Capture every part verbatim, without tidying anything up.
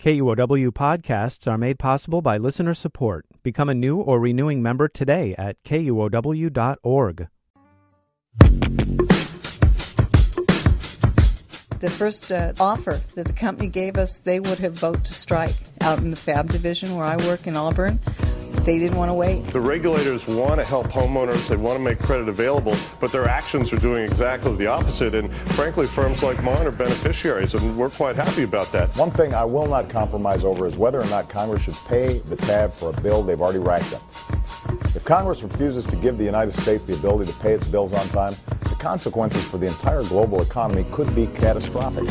K U O W podcasts are made possible by listener support. Become a new or renewing member today at K U O W dot org. The first uh, offer that the company gave us, they would have voted to strike. Out in the Fab division where I work in Auburn, they didn't want to wait. The regulators want to help homeowners. They want to make credit available, but their actions are doing exactly the opposite. And frankly, firms like mine are beneficiaries, and we're quite happy about that. One thing I will not compromise over is whether or not Congress should pay the tab for a bill they've already racked up. If Congress refuses to give the United States the ability to pay its bills on time, the consequences for the entire global economy could be catastrophic.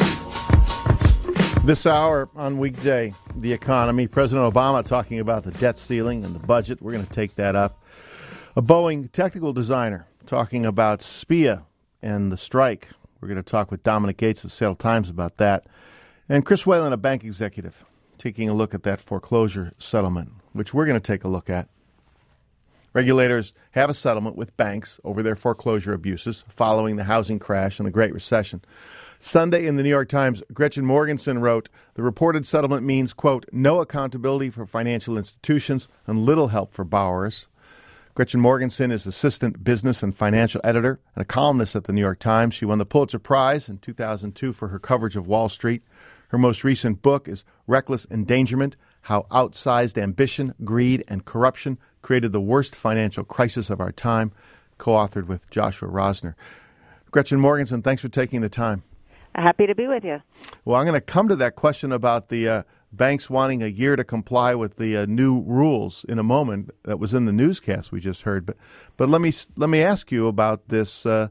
This hour on Weekday, the economy, President Obama talking about the debt ceiling and the budget. We're going to take that up. A Boeing technical designer talking about S P I A and the strike. We're going to talk with Dominic Gates of Seattle Times about that. And Chris Whalen, a bank executive, taking a look at that foreclosure settlement, which we're going to take a look at. Regulators have a settlement with banks over their foreclosure abuses following the housing crash and the Great Recession. Sunday in the New York Times, Gretchen Morgenson wrote, the reported settlement means, quote, no accountability for financial institutions and little help for borrowers. Gretchen Morgenson is assistant business and financial editor and a columnist at the New York Times. She won the Pulitzer Prize in two thousand two for her coverage of Wall Street. Her most recent book is Reckless Endangerment, How Outsized Ambition, Greed, and Corruption Created the Worst Financial Crisis of Our Time, co-authored with Joshua Rosner. Gretchen Morgenson, thanks for taking the time. Happy to be with you. Well, I'm going to come to that question about the uh, banks wanting a year to comply with the uh, new rules in a moment. That was in the newscast we just heard. But but let me let me ask you about this uh,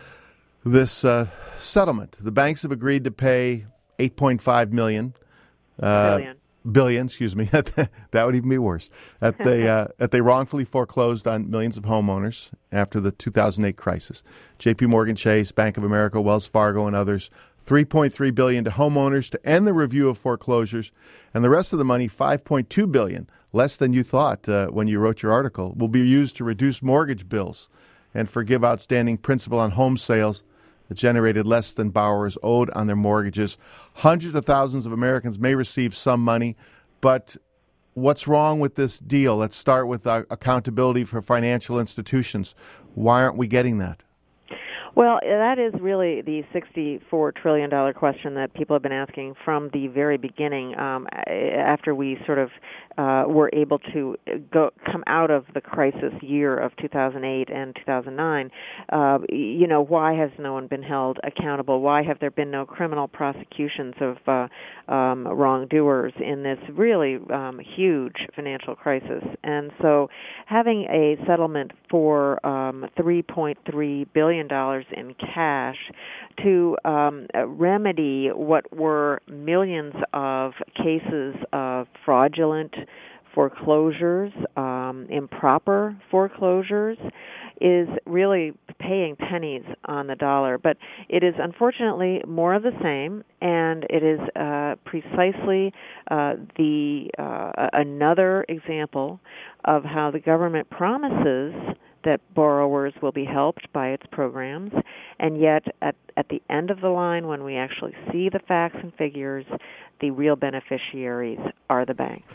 this uh, settlement. The banks have agreed to pay eight point five million uh, billion. Billion, excuse me. That would even be worse. That they uh, that they wrongfully foreclosed on millions of homeowners after the two thousand eight crisis. J P Morgan Chase, Bank of America, Wells Fargo, and others. three point three billion dollars to homeowners to end the review of foreclosures, and the rest of the money, five point two billion dollars, less than you thought uh, when you wrote your article, will be used to reduce mortgage bills and forgive outstanding principal on home sales that generated less than borrowers owed on their mortgages. Hundreds of thousands of Americans may receive some money, but what's wrong with this deal? Let's start with uh, accountability for financial institutions. Why aren't we getting that? Well, that is really the sixty-four trillion dollars question that people have been asking from the very beginning, um, after we sort of uh, were able to go come out of the crisis year of two thousand eight and two thousand nine. Uh, you know, why has no one been held accountable? Why have there been no criminal prosecutions of uh, um, wrongdoers in this really um, huge financial crisis? And so having a settlement for um, three point three billion dollars in cash to um, remedy what were millions of cases of fraudulent foreclosures, um, improper foreclosures, is really paying pennies on the dollar. But it is unfortunately more of the same, and it is uh, precisely uh, the uh, another example of how the government promises that borrowers will be helped by its programs, and yet at, at the end of the line, when we actually see the facts and figures, the real beneficiaries are the banks.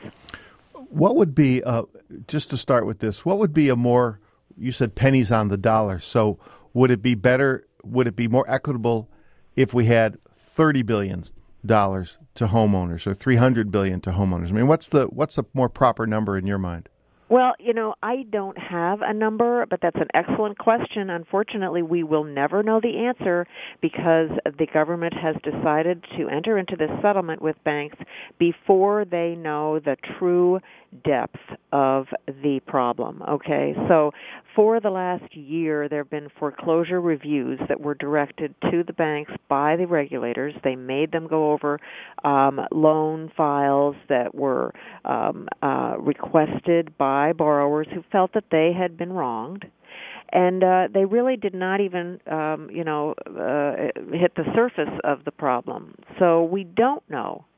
What would be, uh, just to start with this, what would be a more, you said pennies on the dollar, so would it be better, would it be more equitable if we had thirty billion dollars to homeowners or three hundred billion dollars to homeowners? I mean, what's the what's a more proper number in your mind? Well, you know, I don't have a number, but that's an excellent question. Unfortunately, we will never know the answer because the government has decided to enter into this settlement with banks before they know the true depth of the problem, okay? So for the last year, there have been foreclosure reviews that were directed to the banks by the regulators. They made them go over um, loan files that were um, uh, requested by borrowers who felt that they had been wronged. And uh, they really did not even, um, you know, uh, hit the surface of the problem. So we don't know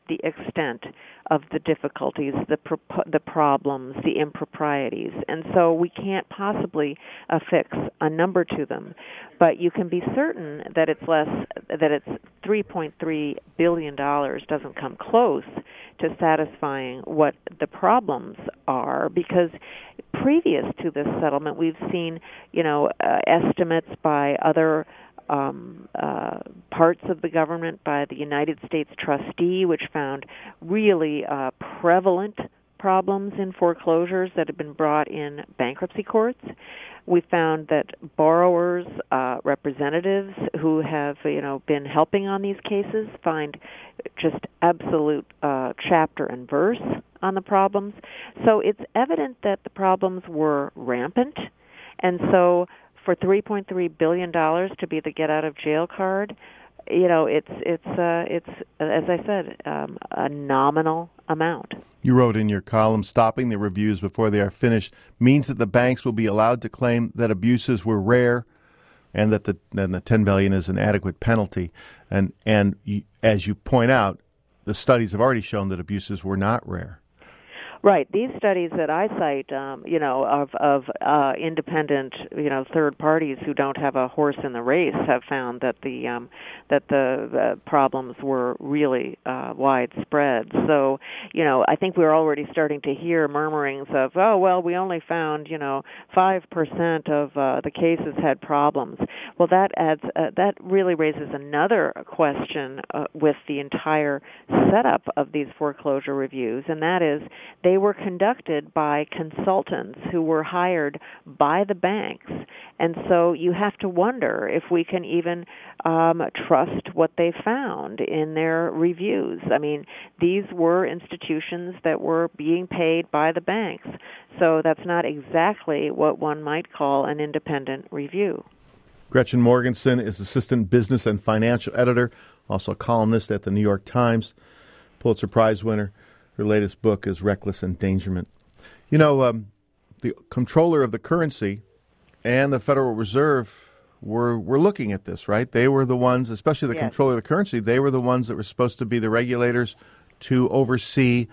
the extent of the difficulties, the pro- the problems, the improprieties. And so we can't possibly affix a number to them. But you can be certain that it's less, that it's three point three billion dollars doesn't come close to satisfying what the problems are, because previous to this settlement, we've seen, you know, uh, estimates by other Um, uh, parts of the government, by the United States trustee, which found really uh, prevalent problems in foreclosures that have been brought in bankruptcy courts. We found that borrowers, uh, representatives who have, you know, been helping on these cases find just absolute uh, chapter and verse on the problems. So it's evident that the problems were rampant, and so for three point three billion dollars to be the get-out-of-jail card, you know, it's it's uh, it's as I said, um, a nominal amount. You wrote in your column, stopping the reviews before they are finished means that the banks will be allowed to claim that abuses were rare, and that the then the ten billion dollars is an adequate penalty. And and you, as you point out, the studies have already shown that abuses were not rare. Right. These studies that I cite, um, you know, of, of uh, independent, you know, third parties who don't have a horse in the race have found that the um, that the, the problems were really uh, widespread. So, you know, I think we're already starting to hear murmurings of, oh, well, we only found, you know, five percent of uh, the cases had problems. Well, that adds uh, that really raises another question uh, with the entire setup of these foreclosure reviews, and that is they were conducted by consultants who were hired by the banks. And so you have to wonder if we can even um, trust what they found in their reviews. I mean, these were institutions that were being paid by the banks. So that's not exactly what one might call an independent review. Gretchen Morgenson is Assistant Business and Financial Editor, also a columnist at the New York Times, Pulitzer Prize winner. Her latest book is Reckless Endangerment. You know, um, the comptroller of the currency and the Federal Reserve were were looking at this, right? They were the ones, especially the yes. comptroller of the currency, they were the ones that were supposed to be the regulators to oversee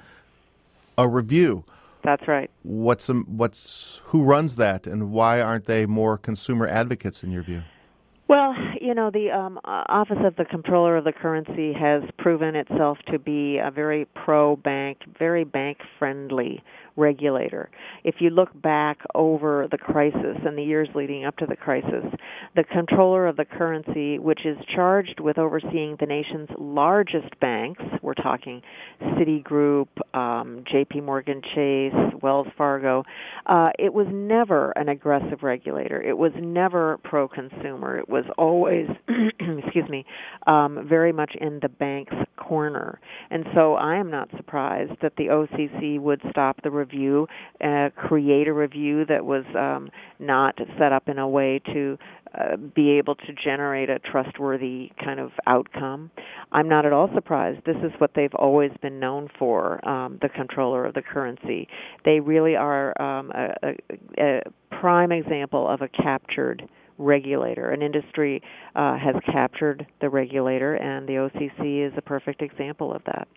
a review. That's right. What's um, what's who runs that, and why aren't they more consumer advocates in your view? Well, you know, the um, Office of the Comptroller of the Currency has proven itself to be a very pro-bank, very bank-friendly regulator. If you look back over the crisis and the years leading up to the crisis, the Comptroller of the Currency, which is charged with overseeing the nation's largest banks, we're talking Citigroup, um, J P Morgan Chase, Wells Fargo, uh, it was never an aggressive regulator. It was never pro-consumer. It was always, excuse me, um, very much in the bank's corner. And so I am not surprised that the O C C would stop the review, uh, create a review that was um, not set up in a way to uh, be able to generate a trustworthy kind of outcome. I'm not at all surprised. This is what they've always been known for, um, the Comptroller of the Currency. They really are um, a, a, a prime example of a captured regulator. An industry uh, has captured the regulator, and the O C C is a perfect example of that.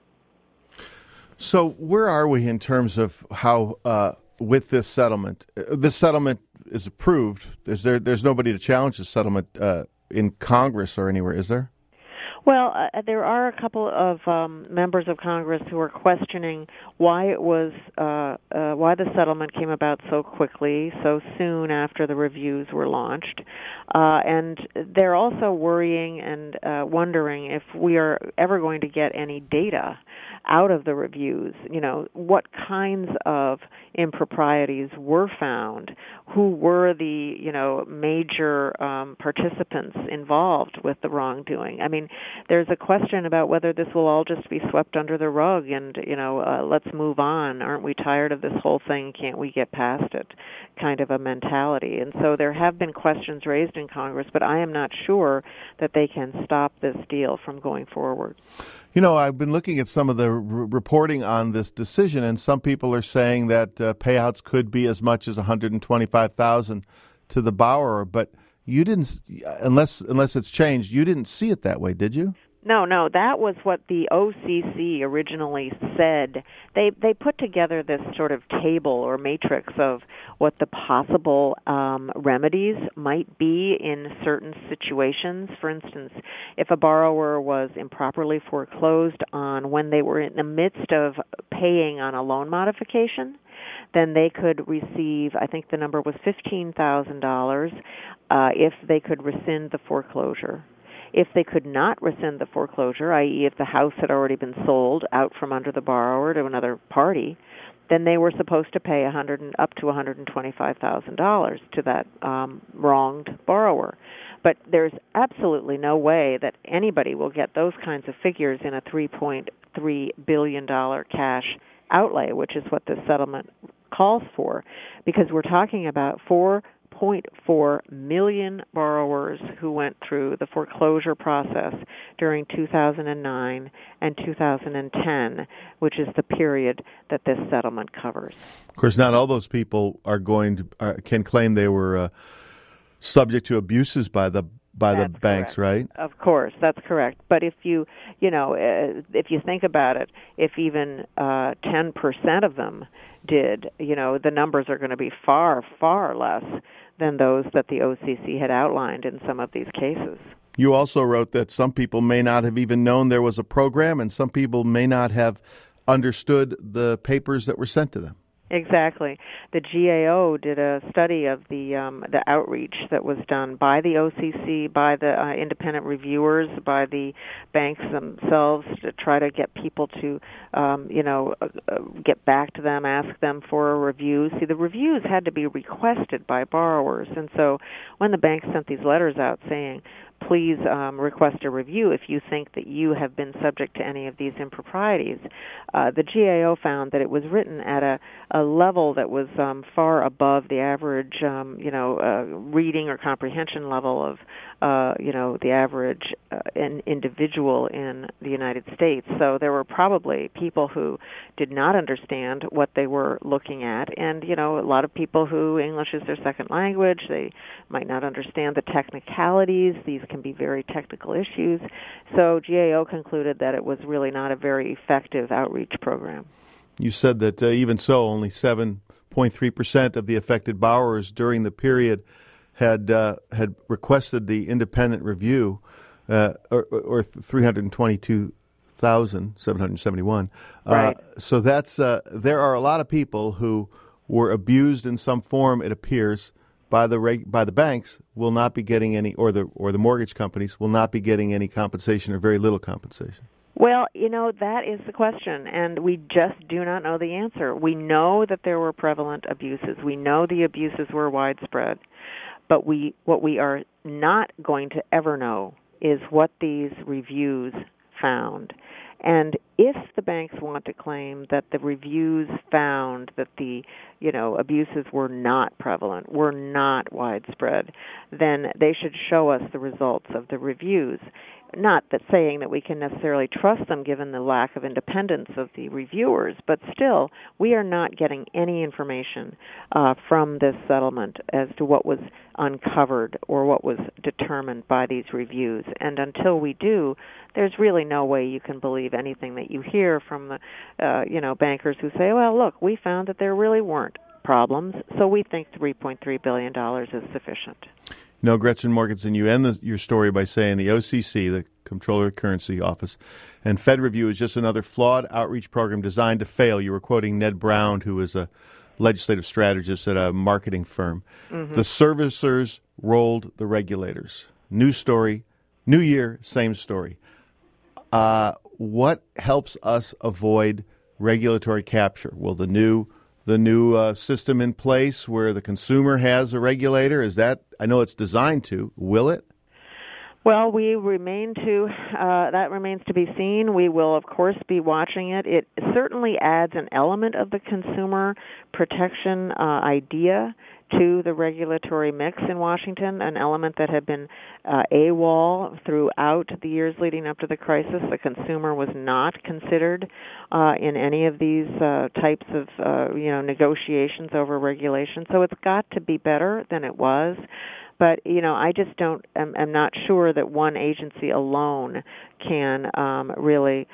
So where are we in terms of how, uh, with this settlement, uh, this settlement is approved? Is there, there's nobody to challenge this settlement uh, in Congress or anywhere, is there? Well, uh, there are a couple of um, members of Congress who are questioning why it was uh, uh, why the settlement came about so quickly, so soon after the reviews were launched, uh, and they're also worrying and uh, wondering if we are ever going to get any data out of the reviews. You know, what kinds of improprieties were found? Who were the you know major um, participants involved with the wrongdoing? I mean, there's a question about whether this will all just be swept under the rug and, you know, uh, let's move on. Aren't we tired of this whole thing? Can't we get past it? Kind of a mentality. And so there have been questions raised in Congress, but I am not sure that they can stop this deal from going forward. You know, I've been looking at some of the r- reporting on this decision, and some people are saying that uh, payouts could be as much as one hundred twenty-five thousand dollars to the borrower, but you didn't, unless unless it's changed, you didn't see it that way, did you? No, no, that was what the O C C originally said. They they put together this sort of table or matrix of what the possible um, remedies might be in certain situations. For instance, if a borrower was improperly foreclosed on when they were in the midst of paying on a loan modification, then they could receive, I think the number was fifteen thousand dollars uh, if they could rescind the foreclosure. If they could not rescind the foreclosure, that is if the house had already been sold out from under the borrower to another party, then they were supposed to pay one hundred up to one hundred twenty-five thousand dollars to that um, wronged borrower. But there's absolutely no way that anybody will get those kinds of figures in a three point three billion dollars cash outlay, which is what this settlement calls for, because we're talking about four point four million borrowers who went through the foreclosure process during two thousand nine and two thousand ten, which is the period that this settlement covers. Of course, not all those people are going to uh, can claim they were uh, subject to abuses by the by That's the banks, correct. right? Of course, that's correct. But if you, you know, uh, if you think about it, if even uh, ten percent of them did, you know, the numbers are going to be far, far less than those that the O C C had outlined in some of these cases. You also wrote that some people may not have even known there was a program, and some people may not have understood the papers that were sent to them. Exactly. The G A O did a study of the um, the outreach that was done by the O C C, by the uh, independent reviewers, by the banks themselves to try to get people to, um, you know, uh, get back to them, ask them for a review. See, the reviews had to be requested by borrowers, and so when the banks sent these letters out saying, please um, request a review if you think that you have been subject to any of these improprieties. Uh, the G A O found that it was written at a, a level that was um, far above the average, um, you know, uh, reading or comprehension level of, uh, you know, the average uh, in individual in the United States. So there were probably people who did not understand what they were looking at, and, you know, a lot of people who English is their second language, they might not understand the technicalities. These can be very technical issues. So G A O concluded that it was really not a very effective outreach program. You said that uh, even so, only seven point three percent of the affected borrowers during the period had uh, had requested the independent review, uh, or, or three hundred twenty-two thousand seven hundred seventy-one. Right. Uh, so that's uh, there are a lot of people who were abused in some form, it appears, by the reg- by the banks, will not be getting any, or the or the mortgage companies will not be getting any compensation or very little compensation. Well, you know, that is the question, and we just do not know the answer. We know that there were prevalent abuses. We know the abuses were widespread, but we what we are not going to ever know is what these reviews found. And if the banks want to claim that the reviews found that the, you know, abuses were not prevalent, were not widespread, then they should show us the results of the reviews. Not that saying that we can necessarily trust them given the lack of independence of the reviewers, but still, we are not getting any information uh, from this settlement as to what was uncovered or what was determined by these reviews. And until we do, there's really no way you can believe anything that you hear from the, uh, you know, bankers who say, well, look, we found that there really weren't problems, so we think three point three billion dollars is sufficient. No, Gretchen Morgenson, you end the, your story by saying the O C C, the Comptroller of Currency Office, and Fed Review is just another flawed outreach program designed to fail. You were quoting Ned Brown, who is a legislative strategist at a marketing firm. Mm-hmm. The servicers rolled the regulators. New story, new year, same story. Uh, what helps us avoid regulatory capture? Will the new the new uh, system in place where the consumer has a regulator, is that, I know it's designed to, will it? Well, we remain to, uh, that remains to be seen. We will, of course, be watching it. It certainly adds an element of the consumer protection uh, idea to the regulatory mix in Washington, an element that had been uh, AWOL throughout the years leading up to the crisis. The consumer was not considered uh, in any of these uh, types of uh, you know negotiations over regulation. So it's got to be better than it was. But, you know, I just don't, I'm, I'm not sure that one agency alone can um, really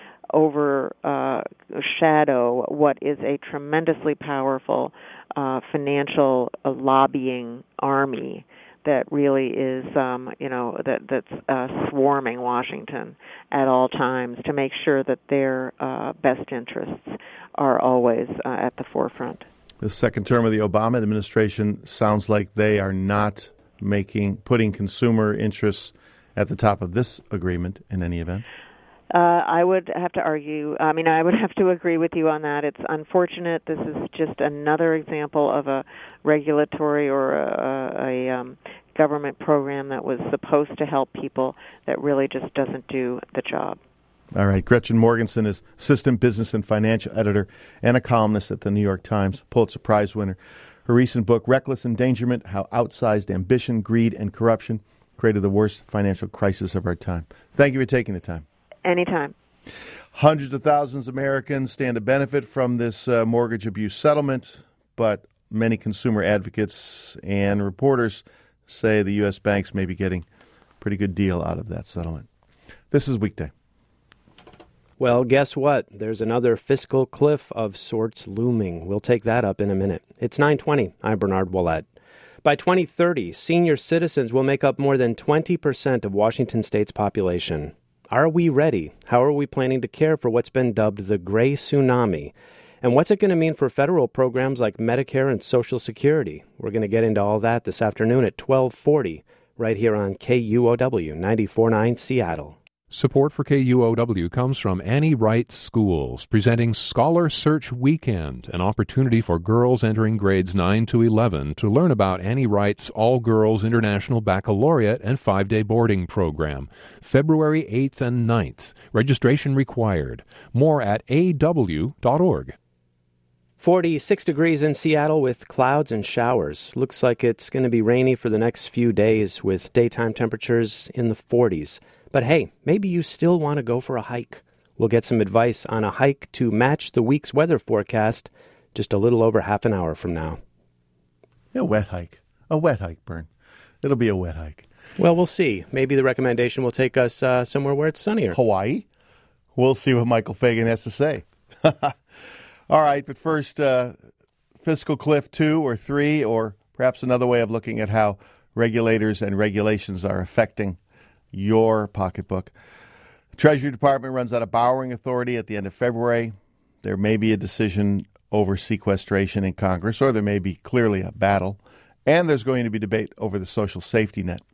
overshadow uh, what is a tremendously powerful uh, financial uh, lobbying army that really is, um, you know, that that's uh, swarming Washington at all times to make sure that their uh, best interests are always uh, at the forefront. The second term of the Obama administration sounds like they are not making putting consumer interests at the top of this agreement in any event. Uh, I would have to argue, I mean, I would have to agree with you on that. It's unfortunate. This is just another example of a regulatory or a, a um, government program that was supposed to help people that really just doesn't do the job. All right. Gretchen Morgenson is Assistant Business and Financial Editor and a columnist at the New York Times, Pulitzer Prize winner. Her recent book, Reckless Endangerment, How Outsized Ambition, Greed, and Corruption Created the Worst Financial Crisis of Our Time. Thank you for taking the time. Anytime. Hundreds of thousands of Americans stand to benefit from this uh, mortgage abuse settlement, but many consumer advocates and reporters say the U S banks may be getting a pretty good deal out of that settlement. This is Weekday. Well, guess what? There's another fiscal cliff of sorts looming. We'll take that up in a minute. It's nine twenty. I'm Bernard Ouellette. By twenty thirty, senior citizens will make up more than twenty percent of Washington state's population. Are we ready? How are we planning to care for what's been dubbed the gray tsunami? And what's it going to mean for federal programs like Medicare and Social Security? We're going to get into all that this afternoon at twelve forty, right here on K U O W ninety-four point nine Seattle. Support for K U O W comes from Annie Wright Schools, presenting Scholar Search Weekend, an opportunity for girls entering grades nine to eleven to learn about Annie Wright's All-Girls International Baccalaureate and five-day boarding program, February eighth and ninth. Registration required. More at a w dot org. forty-six degrees in Seattle with clouds and showers. Looks like it's going to be rainy for the next few days with daytime temperatures in the forties. But hey, maybe you still want to go for a hike. We'll get some advice on a hike to match the week's weather forecast just a little over half an hour from now. A wet hike. A wet hike, Bern. It'll be a wet hike. Well, we'll see. Maybe the recommendation will take us uh, somewhere where it's sunnier. Hawaii? We'll see what Michael Fagan has to say. All right, but first, uh, fiscal cliff two or three, or perhaps another way of looking at how regulators and regulations are affecting your pocketbook. The Treasury Department runs out of borrowing authority at the end of February. There may be a decision over sequestration in Congress, or there may be clearly a battle. And there's going to be debate over the social safety net.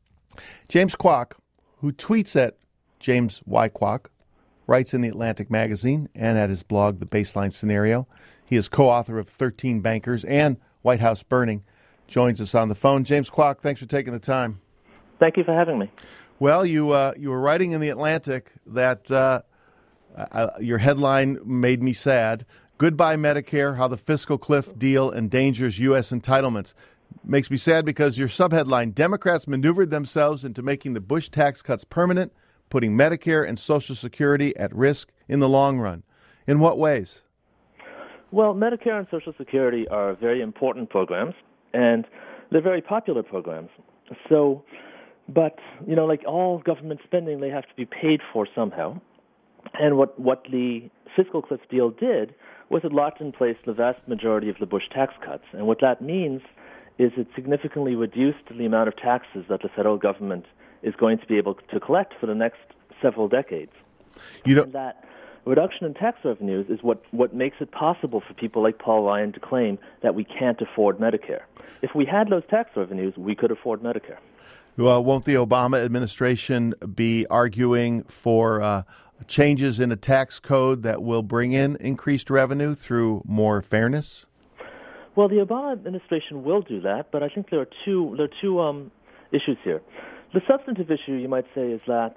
James Kwok, who tweets at James Y. Kwok, writes in The Atlantic magazine and at his blog, The Baseline Scenario. He is co-author of thirteen Bankers and White House Burning. Joins us on the phone. James Kwok, thanks for taking the time. Thank you for having me. Well, you uh, you were writing in The Atlantic that uh, uh, your headline made me sad. Goodbye, Medicare, how the fiscal cliff deal endangers U S entitlements. Makes me sad because your subheadline, Democrats maneuvered themselves into making the Bush tax cuts permanent, putting Medicare and Social Security at risk in the long run. In what ways? Well, Medicare and Social Security are very important programs, and they're very popular programs. So... But, you know, like all government spending, they have to be paid for somehow. And what, what the fiscal cliff deal did was it locked in place the vast majority of the Bush tax cuts. And what that means is it significantly reduced the amount of taxes that the federal government is going to be able to collect for the next several decades. You know, and that reduction in tax revenues is what, what makes it possible for people like Paul Ryan to claim that we can't afford Medicare. If we had those tax revenues, we could afford Medicare. Well, won't the Obama administration be arguing for uh, changes in a tax code that will bring in increased revenue through more fairness? Well, the Obama administration will do that, but I think there are two there are two um, issues here. The substantive issue, you might say, is that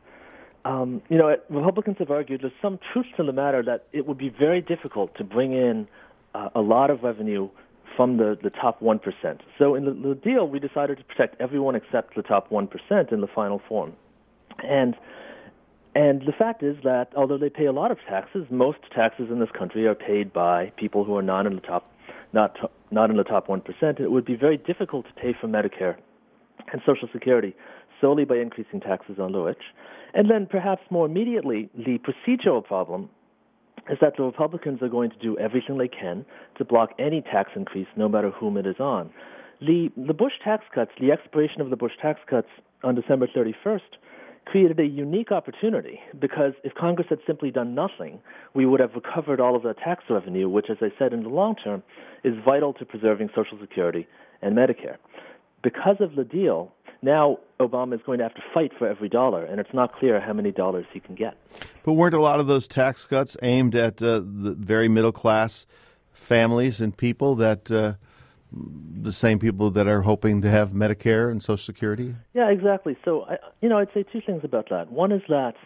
um, you know Republicans have argued there's some truth to the matter that it would be very difficult to bring in uh, a lot of revenue from the, the top one percent. So in the, the deal, we decided to protect everyone except the top one percent in the final form. And and the fact is that although they pay a lot of taxes, most taxes in this country are paid by people who are not in the top not not in the top one percent. It would be very difficult to pay for Medicare and Social Security solely by increasing taxes on the rich. And then perhaps more immediately, the procedural problem is that the Republicans are going to do everything they can to block any tax increase, no matter whom it is on. The, the Bush tax cuts, the expiration of the Bush tax cuts on December thirty-first, created a unique opportunity because if Congress had simply done nothing, we would have recovered all of that tax revenue, which, as I said, in the long term, is vital to preserving Social Security and Medicare. Because of the deal, now Obama is going to have to fight for every dollar, and it's not clear how many dollars he can get. But weren't a lot of those tax cuts aimed at uh, the very middle-class families and people that uh, the same people that are hoping to have Medicare and Social Security? Yeah, exactly. So, I, you know, I'd say two things about that. One is that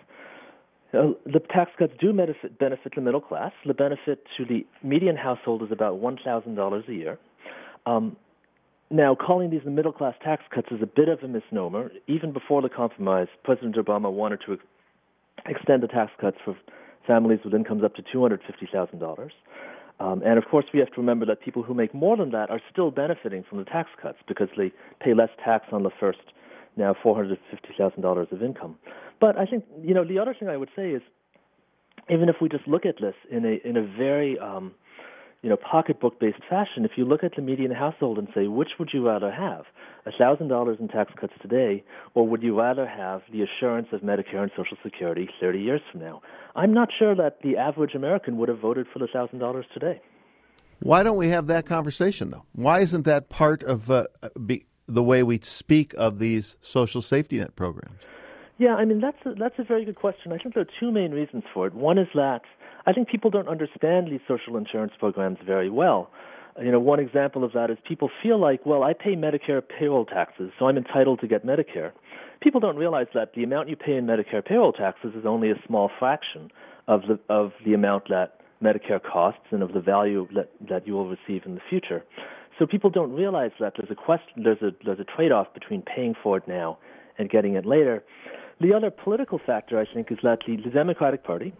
uh, the tax cuts do benefit, benefit the middle class. The benefit to the median household is about one thousand dollars a year. Um, now, calling these the middle-class tax cuts is a bit of a misnomer. Even before the compromise, President Obama wanted to ex- extend the tax cuts for families with incomes up to two hundred fifty thousand dollars. Um, and, of course, we have to remember that people who make more than that are still benefiting from the tax cuts because they pay less tax on the first, now four hundred fifty thousand dollars of income. But I think, you know, the other thing I would say is even if we just look at this in a in a very, um, you know, pocketbook-based fashion, if you look at the median household and say, which would you rather have, one thousand dollars in tax cuts today, or would you rather have the assurance of Medicare and Social Security thirty years from now? I'm not sure that the average American would have voted for the one thousand dollars today. Why don't we have that conversation, though? Why isn't that part of uh, be, the way we speak of these social safety net programs? Yeah, I mean, that's a, that's a very good question. I think there are two main reasons for it. One is that I think people don't understand these social insurance programs very well. You know, one example of that is people feel like, well, I pay Medicare payroll taxes, so I'm entitled to get Medicare. People don't realize that the amount you pay in Medicare payroll taxes is only a small fraction of the of the amount that Medicare costs and of the value that, that you will receive in the future. So people don't realize that there's a question, there's a there's a trade-off between paying for it now and getting it later. The other political factor, I think, is that the, the Democratic Party,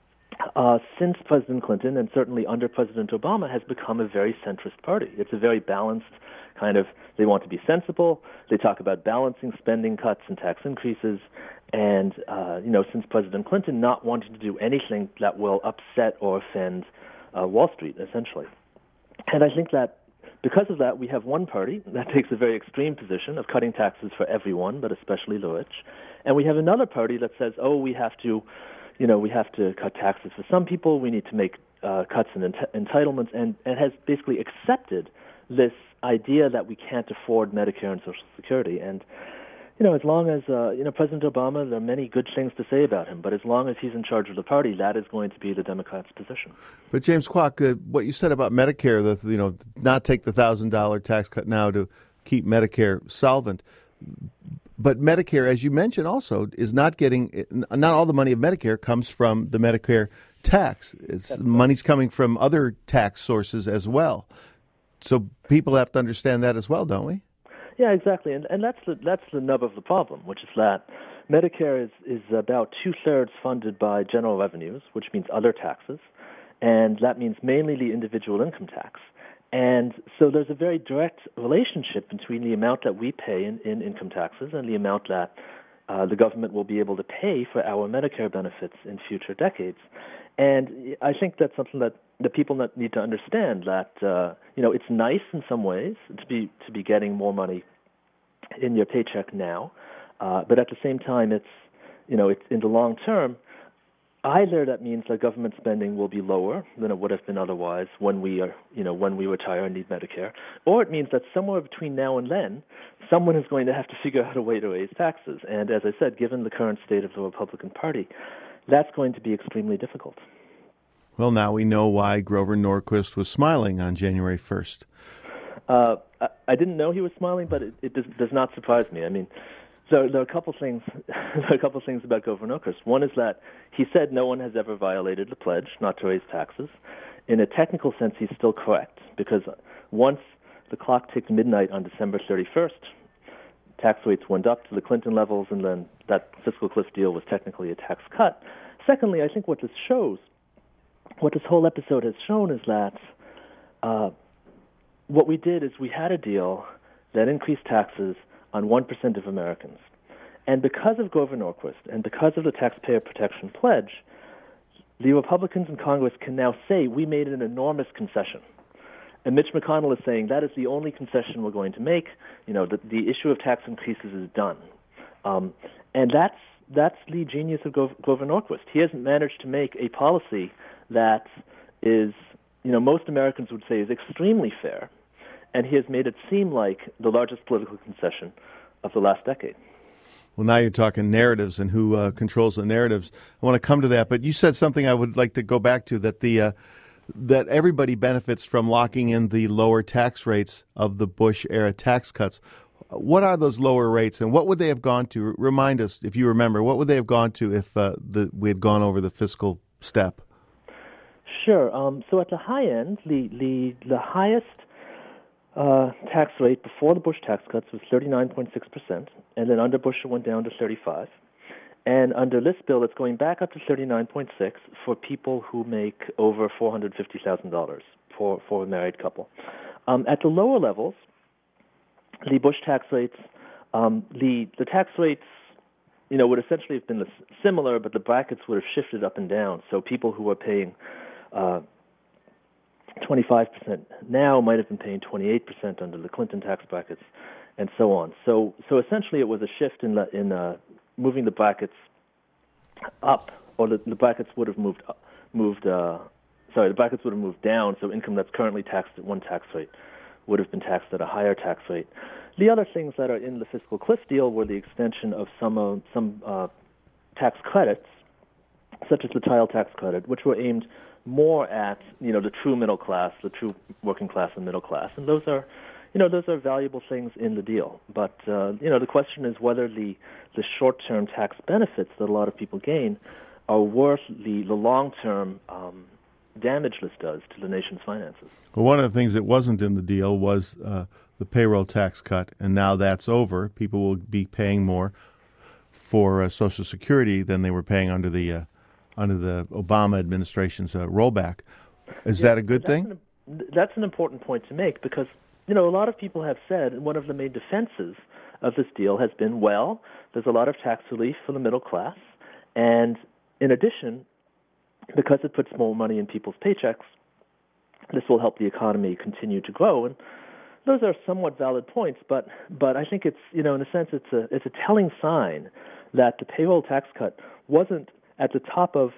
Uh, since President Clinton and certainly under President Obama, has become a very centrist party. It's a very balanced kind of, they want to be sensible. They talk about balancing spending cuts and tax increases. And, uh, you know, since President Clinton, not wanting to do anything that will upset or offend uh, Wall Street, essentially. And I think that because of that, we have one party that takes a very extreme position of cutting taxes for everyone, but especially the rich. And we have another party that says, oh, we have to You know, we have to cut taxes for some people. We need to make uh, cuts in ent- entitlements, and, and has basically accepted this idea that we can't afford Medicare and Social Security. And, you know, as long as, uh, you know, President Obama, there are many good things to say about him, but as long as he's in charge of the party, that is going to be the Democrats' position. But, James Kwok, uh, what you said about Medicare, that, you know, not take the one thousand dollars tax cut now to keep Medicare solvent. But Medicare, as you mentioned also, is not getting – not all the money of Medicare comes from the Medicare tax. It's, money's coming from other tax sources as well. So people have to understand that as well, don't we? Yeah, exactly. And and that's the, that's the nub of the problem, which is that Medicare is, is about two-thirds funded by general revenues, which means other taxes, and that means mainly the individual income tax. And so there's a very direct relationship between the amount that we pay in, in income taxes and the amount that uh, the government will be able to pay for our Medicare benefits in future decades. And I think that's something that the people need to understand, that uh, you know, it's nice in some ways to be to be getting more money in your paycheck now, uh, but at the same time, it's you know, it's in the long term. Either that means that government spending will be lower than it would have been otherwise when we are, you know, when we retire and need Medicare, or it means that somewhere between now and then, someone is going to have to figure out a way to raise taxes. And as I said, given the current state of the Republican Party, that's going to be extremely difficult. Well, now we know why Grover Norquist was smiling on January first. Uh, I, I didn't know he was smiling, but it, it does, does not surprise me. I mean, So there are a couple things. There are a couple things about Grover Norquist. One is that he said no one has ever violated the pledge not to raise taxes. In a technical sense, he's still correct, because once the clock ticked midnight on December thirty-first, tax rates went up to the Clinton levels, and then that fiscal cliff deal was technically a tax cut. Secondly, I think what this shows, what this whole episode has shown, is that uh, what we did is we had a deal that increased taxes on one percent of Americans. And because of Grover Norquist and because of the Taxpayer Protection Pledge, the Republicans in Congress can now say we made an enormous concession. And Mitch McConnell is saying that is the only concession we're going to make. You know, the, the issue of tax increases is done. Um, and that's that's the genius of Gro- Grover Norquist. He hasn't managed to make a policy that is, you know, most Americans would say is extremely fair. And he has made it seem like the largest political concession of the last decade. Well, now you're talking narratives and who uh, controls the narratives. I want to come to that, but you said something I would like to go back to, that the uh, that everybody benefits from locking in the lower tax rates of the Bush-era tax cuts. What are those lower rates, and what would they have gone to? Remind us, if you remember, what would they have gone to if uh, the, we had gone over the fiscal step? Sure. Um, so at the high end, the the, the highest uh, tax rate before the Bush tax cuts was thirty-nine point six percent, and then under Bush it went down to thirty-five. And under this bill, it's going back up to thirty-nine point six for people who make over four hundred fifty thousand dollars for, for a married couple. Um, at the lower levels, the Bush tax rates, um, the the tax rates, you know, would essentially have been similar, but the brackets would have shifted up and down. So people who are paying uh, twenty-five percent now might have been paying twenty-eight percent under the Clinton tax brackets, and so on. So so essentially, it was a shift in the, in uh, moving the brackets up, or the, the brackets would have moved up, moved. Uh, sorry, the brackets would have moved down. So income that's currently taxed at one tax rate would have been taxed at a higher tax rate. The other things that are in the fiscal cliff deal were the extension of some uh, some uh, tax credits, such as the child tax credit, which were aimed more at, you know, the true middle class, the true working class and middle class, and those are, you know, those are valuable things in the deal. But uh, you know, the question is whether the the short-term tax benefits that a lot of people gain are worth the the long-term um, damage this does to the nation's finances. Well, one of the things that wasn't in the deal was uh, the payroll tax cut, and now that's over. People will be paying more for uh, Social Security than they were paying under the uh, under the Obama administration's uh, rollback. Is yeah, that a good that's thing? An, that's an important point to make because, you know, a lot of people have said, and one of the main defenses of this deal has been, well, there's a lot of tax relief for the middle class, and in addition, because it puts more money in people's paychecks, this will help the economy continue to grow. And those are somewhat valid points, but but I think it's, you know, in a sense, it's a it's a telling sign that the payroll tax cut wasn't at the top of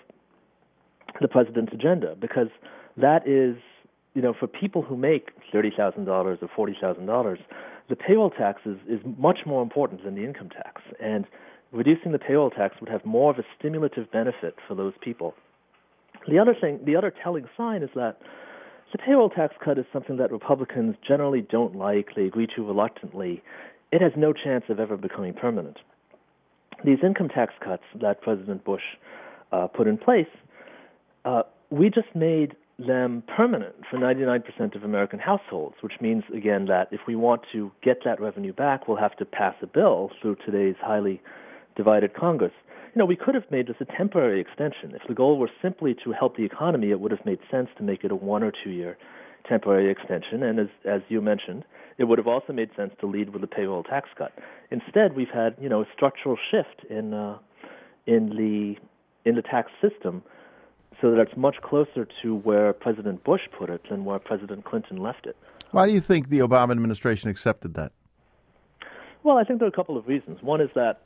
the president's agenda, because that is, you know, for people who make thirty thousand dollars or forty thousand dollars, the payroll tax is, is much more important than the income tax. And reducing the payroll tax would have more of a stimulative benefit for those people. The other thing, the other telling sign is that the payroll tax cut is something that Republicans generally don't like. They agree to reluctantly. It has no chance of ever becoming permanent. These income tax cuts that President Bush uh, put in place, uh, we just made them permanent for ninety-nine percent of American households, which means, again, that if we want to get that revenue back, we'll have to pass a bill through today's highly divided Congress. You know, we could have made this a temporary extension. If the goal were simply to help the economy, it would have made sense to make it a one- or two-year temporary extension. And as as you mentioned, it would have also made sense to lead with a payroll tax cut. Instead, we've had, you know, a structural shift in uh, in the in the tax system, so that it's much closer to where President Bush put it than where President Clinton left it. Why do you think the Obama administration accepted that? Well, I think there are a couple of reasons. One is that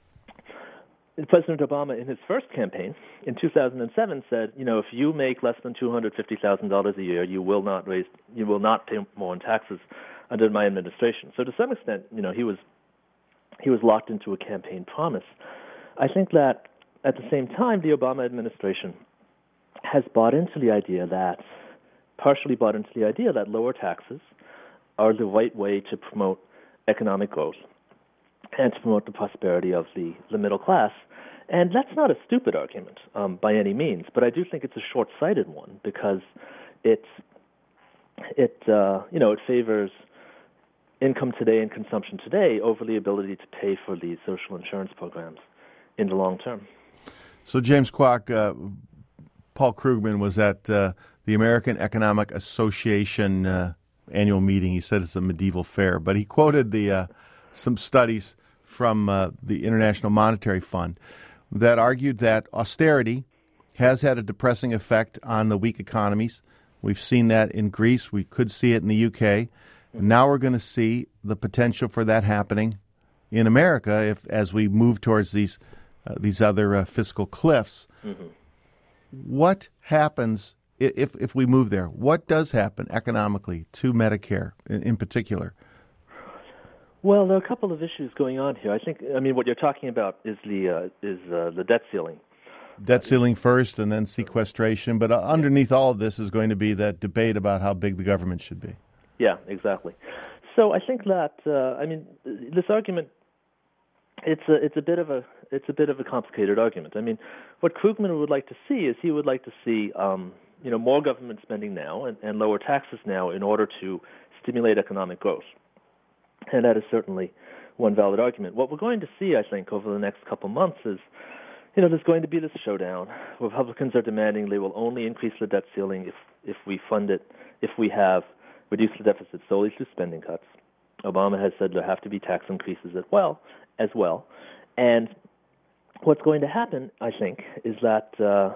President Obama, in his first campaign in two thousand seven, said, you know, if you make less than two hundred fifty thousand dollars a year, you will not raise, you will not pay more in taxes under my administration. So to some extent, you know, he was he was locked into a campaign promise. I think that at the same time, the Obama administration has bought into the idea that, partially bought into the idea that lower taxes are the right way to promote economic growth and to promote the prosperity of the, the middle class. And that's not a stupid argument um, by any means, but I do think it's a short-sighted one because it, it uh, you know, it favors income today and consumption today over the ability to pay for these social insurance programs in the long term. So James Kwok, uh, Paul Krugman was at uh, the American Economic Association uh, annual meeting. He said it's a medieval fair, but he quoted the uh, some studies from uh, the International Monetary Fund that argued that austerity has had a depressing effect on the weak economies. We've seen that in Greece. We could see it in the U K. And now we're going to see the potential for that happening in America if, as we move towards these uh, these other uh, fiscal cliffs. Mm-hmm. What happens if if we move there? What does happen economically to Medicare in, in particular? Well, there are a couple of issues going on here. I think, I mean, what you're talking about is the uh, is uh, the debt ceiling. Debt ceiling first, and then sequestration. But uh, underneath all of this is going to be that debate about how big the government should be. Yeah, exactly. So I think that uh, I mean this argument it's a it's a bit of a it's a bit of a complicated argument. I mean, what Krugman would like to see is he would like to see um, you know more government spending now and, and lower taxes now in order to stimulate economic growth, and that is certainly one valid argument. What we're going to see, I think, over the next couple months is you know there's going to be this showdown. Republicans are demanding they will only increase the debt ceiling if if we fund it if we have reduce the deficit solely through spending cuts. Obama has said there have to be tax increases as well, as well. And what's going to happen, I think, is that uh,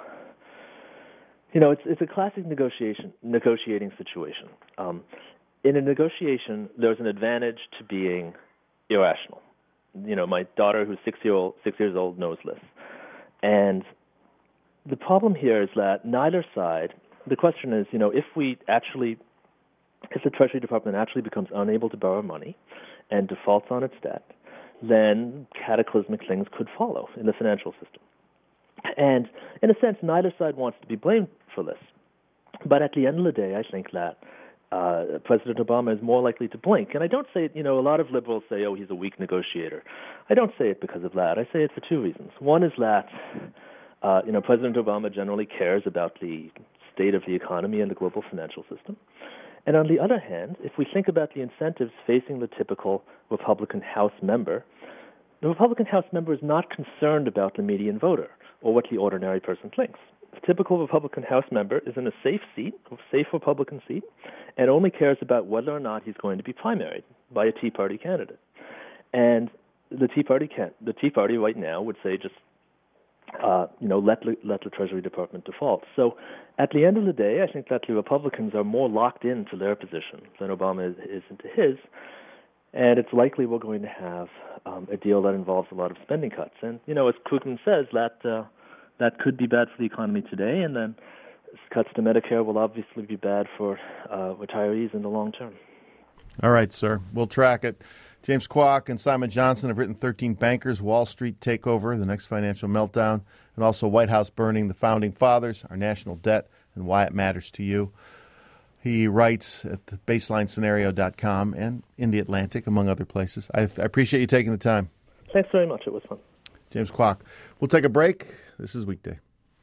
you know it's it's a classic negotiation negotiating situation. Um, in a negotiation, there's an advantage to being irrational. You know, my daughter, who's six year old, six years old, knows this. And the problem here is that neither side. The question is, you know, if we actually If the Treasury Department actually becomes unable to borrow money and defaults on its debt, then cataclysmic things could follow in the financial system. And in a sense, neither side wants to be blamed for this. But at the end of the day, I think that uh, President Obama is more likely to blink. And I don't say it, you know, a lot of liberals say, oh, he's a weak negotiator. I don't say it because of that. I say it for two reasons. One is that, uh, you know, President Obama generally cares about the state of the economy and the global financial system. And on the other hand, if we think about the incentives facing the typical Republican House member, the Republican House member is not concerned about the median voter or what the ordinary person thinks. The typical Republican House member is in a safe seat, a safe Republican seat, and only cares about whether or not he's going to be primaried by a Tea Party candidate. And the Tea Party can the Tea Party right now would say just Uh, you know, let the, let the Treasury Department default. So at the end of the day, I think that the Republicans are more locked into their position than Obama is, is into his, and it's likely we're going to have um, a deal that involves a lot of spending cuts. And, you know, as Krugman says, that, uh, that could be bad for the economy today, and then cuts to Medicare will obviously be bad for uh, retirees in the long term. All right, sir. We'll track it. James Kwok and Simon Johnson have written thirteen Bankers, Wall Street Takeover, The Next Financial Meltdown, and also White House Burning, The Founding Fathers, Our National Debt, and Why It Matters to You. He writes at baseline scenario dot com and in The Atlantic, among other places. I, I appreciate you taking the time. Thanks very much. It was fun. James Kwok. We'll take a break. This is Weekday.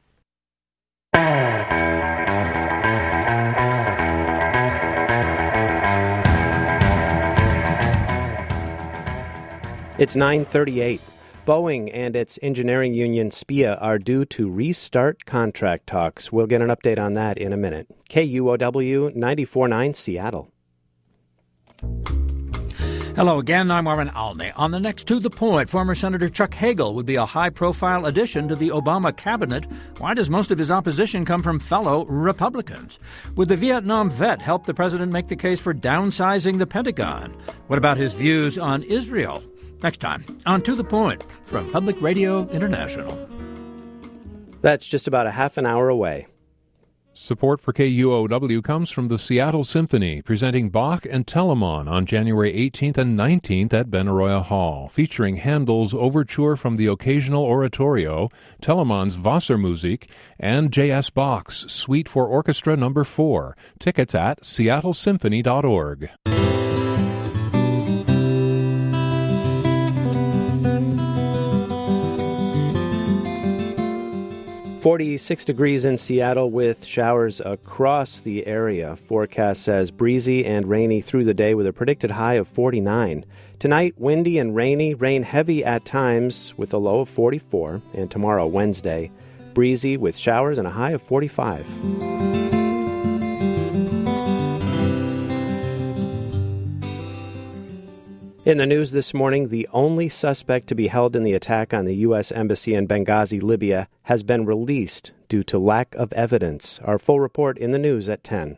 It's nine thirty-eight. Boeing and its engineering union S P I A are due to restart contract talks. We'll get an update on that in a minute. K U O W ninety-four point nine Seattle. Hello again, I'm Armin Alney. On the next To the Point, former Senator Chuck Hagel would be a high-profile addition to the Obama cabinet. Why does most of his opposition come from fellow Republicans? Would the Vietnam vet help the president make the case for downsizing the Pentagon? What about his views on Israel? Next time on To the Point from Public Radio International. That's just about a half an hour away. Support for K U O W comes from the Seattle Symphony, presenting Bach and Telemann on January eighteenth and nineteenth at Benaroya Hall, featuring Handel's Overture from the Occasional Oratorio, Telemann's Wassermusik, and J S. Bach's Suite for Orchestra Number four. Tickets at seattle symphony dot org. forty-six degrees in Seattle with showers across the area. Forecast says breezy and rainy through the day with a predicted high of forty-nine. Tonight, windy and rainy, rain heavy at times with a low of forty-four. And tomorrow, Wednesday, breezy with showers and a high of forty-five. In the news this morning, the only suspect to be held in the attack on the U S Embassy in Benghazi, Libya, has been released due to lack of evidence. Our full report in the news at ten.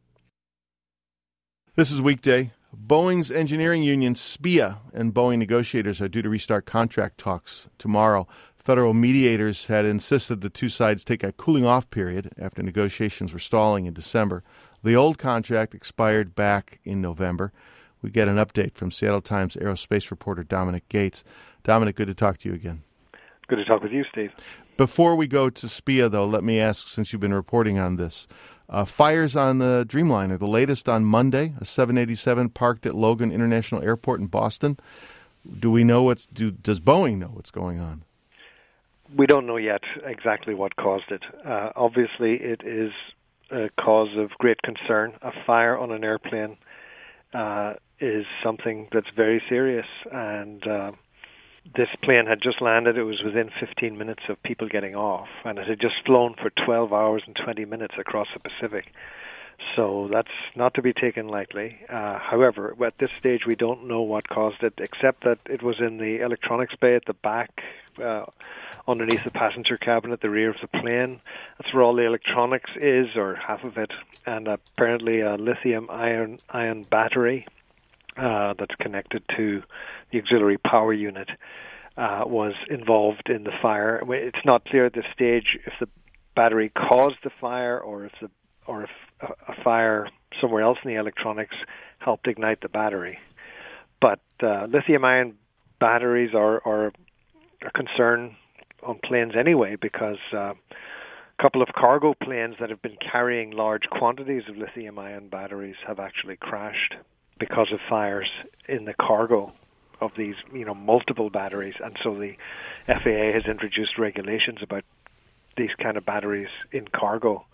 This is Weekday. Boeing's engineering union, S P I A, and Boeing negotiators are due to restart contract talks tomorrow. Federal mediators had insisted the two sides take a cooling-off period after negotiations were stalling in December. The old contract expired back in November. We get an update from Seattle Times aerospace reporter Dominic Gates. Dominic, good to talk to you again. Good to talk with you, Steve. Before we go to S P I A, though, let me ask, since you've been reporting on this, uh, fires on the Dreamliner, the latest on Monday, a seven eighty-seven parked at Logan International Airport in Boston. Do we know what's, do, does Boeing know what's going on? We don't know yet exactly what caused it. Uh, obviously, it is a cause of great concern. A fire on an airplane uh, is something that's very serious, and uh, this plane had just landed. It was within fifteen minutes of people getting off, and it had just flown for twelve hours and twenty minutes across the Pacific. So that's not to be taken lightly. Uh, however, at this stage, we don't know what caused it, except that it was in the electronics bay at the back, uh, underneath the passenger cabin at the rear of the plane. That's where all the electronics is, or half of it, and apparently a lithium-ion ion battery uh, that's connected to the auxiliary power unit uh, was involved in the fire. It's not clear at this stage if the battery caused the fire or if the or if a fire somewhere else in the electronics helped ignite the battery. But uh, lithium-ion batteries are, are a concern on planes anyway, because uh, a couple of cargo planes that have been carrying large quantities of lithium-ion batteries have actually crashed because of fires in the cargo of these, you know, multiple batteries. And so the F A A has introduced regulations about these kind of batteries in cargo.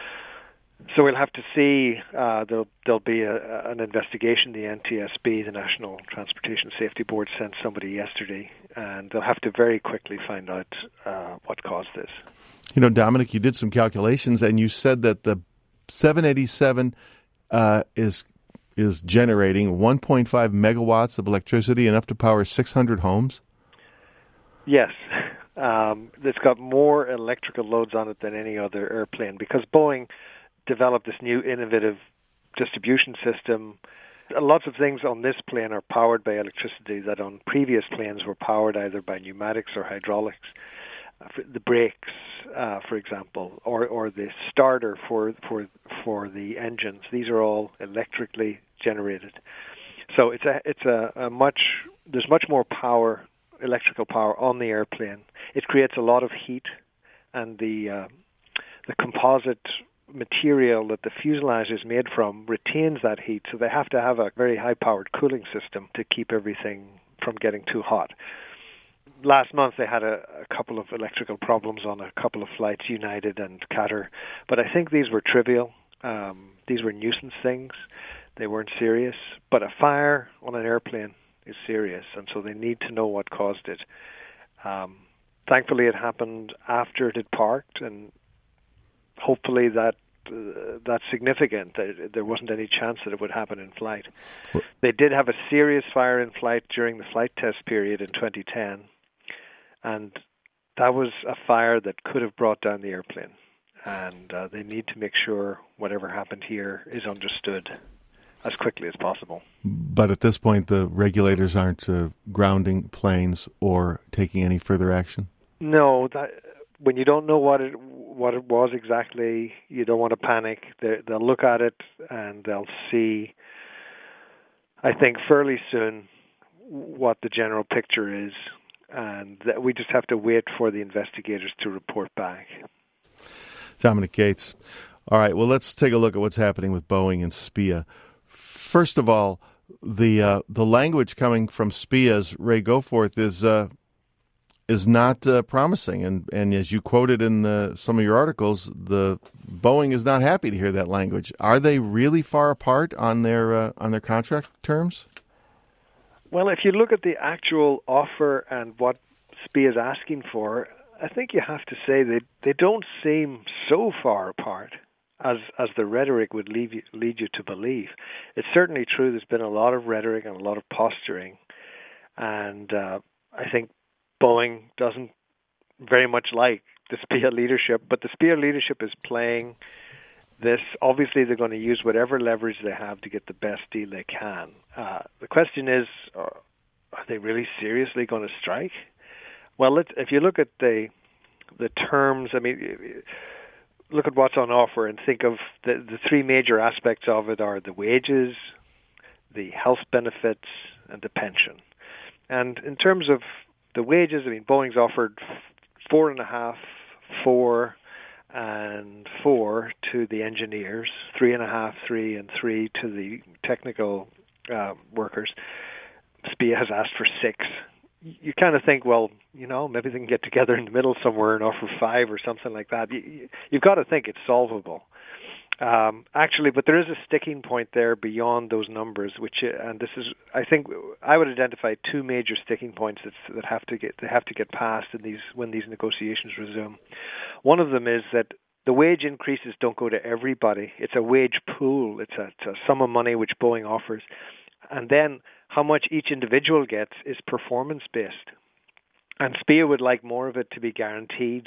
So we'll have to see. Uh, there'll, there'll be a, an investigation. The N T S B, the National Transportation Safety Board, sent somebody yesterday, and they'll have to very quickly find out uh, what caused this. You know, Dominic, you did some calculations, and you said that the seven eighty-seven uh, is is generating one point five megawatts of electricity, enough to power six hundred homes. Yes. Um, it's got more electrical loads on it than any other airplane, because Boeing developed this new innovative distribution system. Lots of things on this plane are powered by electricity that on previous planes were powered either by pneumatics or hydraulics. Uh, the brakes, uh, for example, or, or the starter for, for, for the engines. These are all electrically generated. So it's a, it's a, a much, there's much more power, electrical power on the airplane. It creates a lot of heat, and the uh, the composite material that the fuselage is made from retains that heat, so they have to have a very high-powered cooling system to keep everything from getting too hot. Last month they had a, a couple of electrical problems on a couple of flights, United and Qatar, but I think these were trivial. Um, these were nuisance things. They weren't serious, but a fire on an airplane is serious, and so they need to know what caused it. Um, thankfully it happened after it had parked, and hopefully that uh, that's significant. There wasn't any chance that it would happen in flight. They did have a serious fire in flight during the flight test period in twenty ten, and that was a fire that could have brought down the airplane. And uh, they need to make sure whatever happened here is understood as quickly as possible. But at this point, the regulators aren't uh, grounding planes or taking any further action? No, that, when you don't know what it what it was exactly, you don't want to panic. They, they'll look at it and they'll see, I think, fairly soon what the general picture is, and that we just have to wait for the investigators to report back. Dominic Gates. All right, well, let's take a look at what's happening with Boeing and S P I A. First of all, the uh, the language coming from S P I A's Ray Goforth is uh, is not uh, promising, and and as you quoted in the, some of your articles, the Boeing is not happy to hear that language. Are they really far apart on their uh, on their contract terms? Well, if you look at the actual offer and what S P I A is asking for, I think you have to say they they don't seem so far apart. as as the rhetoric would lead you, lead you to believe. It's certainly true there's been a lot of rhetoric and a lot of posturing, and uh, I think Boeing doesn't very much like the S P I A leadership, but the S P I A leadership is playing this. Obviously, they're going to use whatever leverage they have to get the best deal they can. Uh, the question is, uh, are they really seriously going to strike? Well, let's, if you look at the the terms, I mean, look at what's on offer and think of the, the three major aspects of it are the wages, the health benefits, and the pension. And in terms of the wages, I mean, Boeing's offered four and a half, four, and four to the engineers, three and a half, three, and three to the technical uh, workers. S P I A has asked for six. You kind of think, well, you know, maybe they can get together in the middle somewhere and offer five or something like that. You, you've got to think it's solvable. Um, actually, but there is a sticking point there beyond those numbers, which, and this is, I think, I would identify two major sticking points that that have to get they have to get passed in these when these negotiations resume. One of them is that the wage increases don't go to everybody. It's a wage pool. It's a, it's a sum of money which Boeing offers, and then how much each individual gets is performance-based. And S P I A would like more of it to be guaranteed.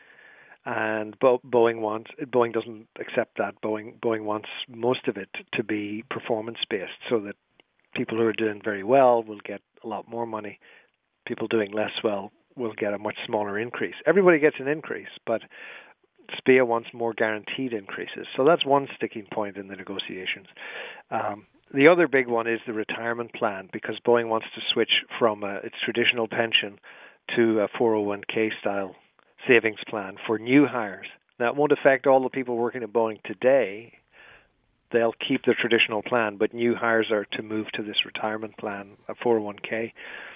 And Bo- Boeing wants Boeing doesn't accept that. Boeing Boeing wants most of it to be performance-based, so that people who are doing very well will get a lot more money. People doing less well will get a much smaller increase. Everybody gets an increase, but S P I A wants more guaranteed increases. So that's one sticking point in the negotiations. Um, The other big one is the retirement plan, because Boeing wants to switch from uh, its traditional pension to a four oh one k style savings plan for new hires. Now, it won't affect all the people working at Boeing today. They'll keep the traditional plan, but new hires are to move to this retirement plan, a four oh one k.